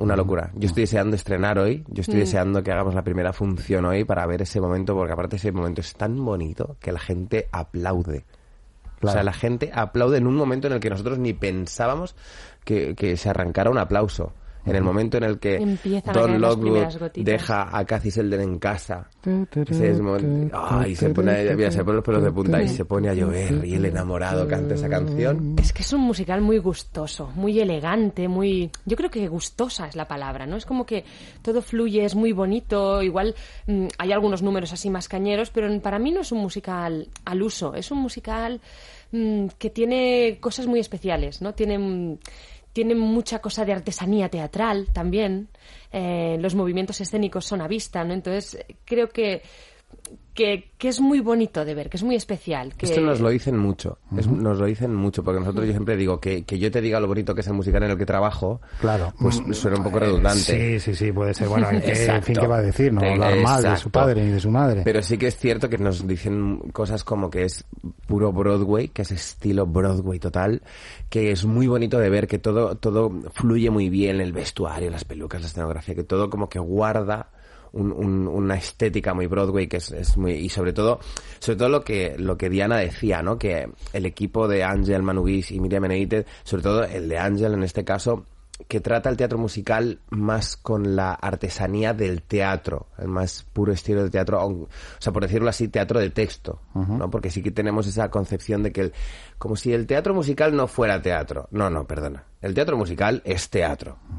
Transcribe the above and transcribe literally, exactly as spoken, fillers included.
una locura. Yo estoy deseando estrenar hoy, yo estoy mm. deseando que hagamos la primera función hoy para ver ese momento, porque aparte ese momento es tan bonito que la gente aplaude. Claro. O sea, la gente aplaude en un momento en el que nosotros ni pensábamos que, que se arrancara un aplauso. En el momento en el que Empiezan Don Lockwood deja a Kathy Selden en casa, ese es el momento, ay, se pone, mira, se pone los pelos de punta y se pone a llover y el enamorado canta esa canción. Es que es un musical muy gustoso, muy elegante, muy, yo creo que gustosa es la palabra, ¿no? Es como que todo fluye, es muy bonito, igual mmm, hay algunos números así más cañeros, pero para mí no es un musical al uso, es un musical mmm, que tiene cosas muy especiales, ¿no? Tiene mmm, Tiene mucha cosa de artesanía teatral también. Eh, los movimientos escénicos son a vista, ¿no? Entonces, creo que, que, que es muy bonito de ver, que es muy especial. Que... Esto nos lo dicen mucho, uh-huh. es, nos lo dicen mucho, porque nosotros yo siempre digo que, que yo te diga lo bonito que es el musical en el que trabajo, claro, pues suena un poco redundante. Sí, sí, sí, puede ser. Bueno, ¿en qué, en fin, qué va a decir? No hablar mal de su padre ni de su madre. Pero sí que es cierto que nos dicen cosas como que es puro Broadway, que es estilo Broadway total, que es muy bonito de ver, que todo, todo fluye muy bien, el vestuario, las pelucas, la escenografía, que todo como que guarda Un, un, una estética muy Broadway que es, es muy, y sobre todo sobre todo lo que lo que Diana decía, ¿no? Que el equipo de Ángel Manugis y Miriam Eneite, sobre todo el de Ángel en este caso, que trata el teatro musical más con la artesanía del teatro, el más puro estilo de teatro, o sea, por decirlo así, teatro de texto, uh-huh. ¿no? Porque sí que tenemos esa concepción de que el, como si el teatro musical no fuera teatro. No, no, perdona. El teatro musical es teatro.